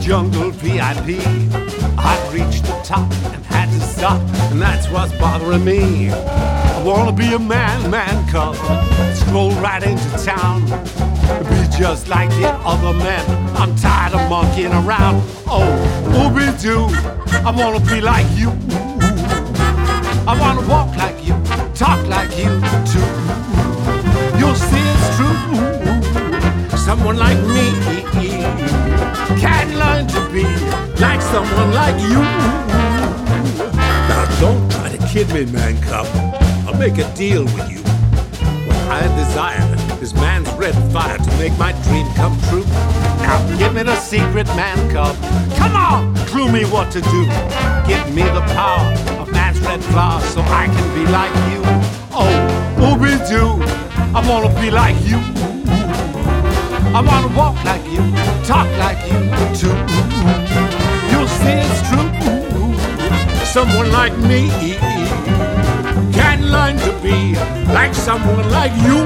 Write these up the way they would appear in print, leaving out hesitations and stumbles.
jungle VIP. I'd reached the top and had to stop, and that's what's bothering me. I wanna be a man cub, stroll right into town, be just like the other men. I'm tired of monkeying around. Oh, ooby-doo, I wanna be like you. I wanna walk like you, talk like you too. You'll see it's true. Someone like me can learn to be like someone like you. Now don't try to kid me, man cub. I'll make a deal with you. What I desire is man's red fire to make my dream come true. Now give me the secret, man cub. Come on, clue me what to do. Give me the power of man's red flower so I can be like you. Oh, ooby-doo, I wanna be like you. I wanna walk like you, talk like you too. You'll see it's true. Someone like me can learn to be like someone like you.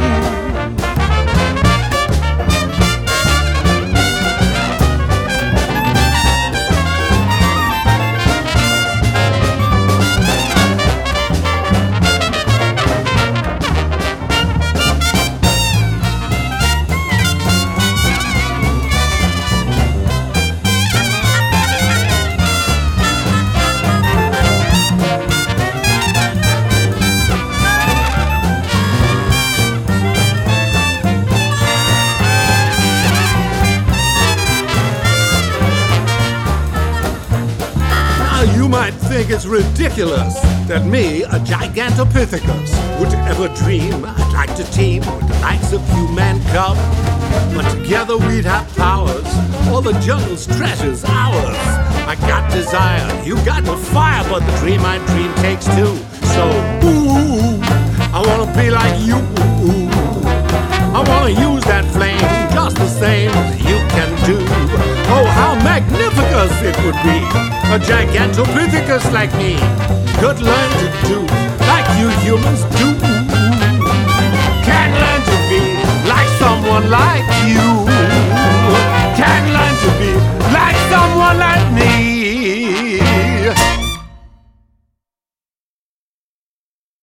You might think it's ridiculous that me, a Gigantopithecus, would ever dream I'd like to team with the likes of you, man cub. But together we'd have powers, all the jungle's treasures ours. I got desire, you got the fire, but the dream I dream takes two. So, ooh, I wanna be like you. I wanna use that flame just the same as you can do. Oh, how magnificent it would be. A Gigantopithecus like me could learn to do like you humans do. Can learn to be like someone like you.